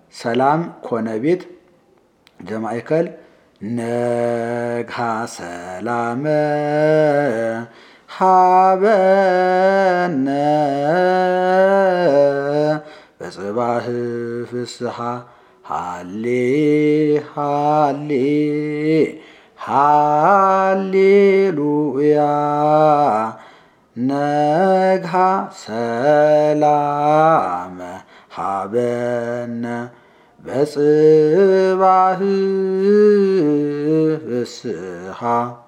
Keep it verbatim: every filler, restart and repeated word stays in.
ሰላም ኮነ ቤት ዘማእከል ነግሃ ሰላመ ሀበነ በጽባህ ፍስሓ ሃሌ ሃሌ ሃሌሉያ ነግሃ ሰላመ ሀበነ በጽባህ ፍስሓ